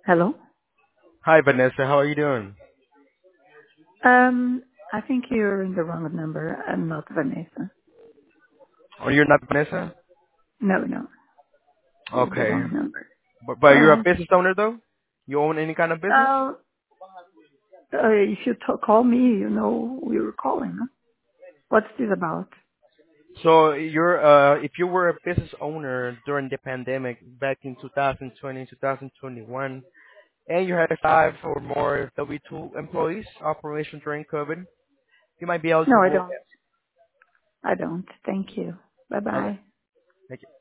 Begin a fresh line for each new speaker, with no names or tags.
Hello?
Hi, Vanessa. How are you doing?
I think you're in the wrong number. I'm not Vanessa.
Oh, you're not Vanessa?
No, no. You're the
Okay.
wrong number.
But
All
you're a
right.
business owner, though? You own any kind of business?
Uh, if you call me, you know we were calling. Huh? What's this about?
So if you were a business owner during the pandemic back in 2020, 2021, and you had 5 or more W-2 employees operation during COVID, you might be
No, I
eligible.
don't. I don't. Thank you.
Okay.
Bye-bye.
Thank you.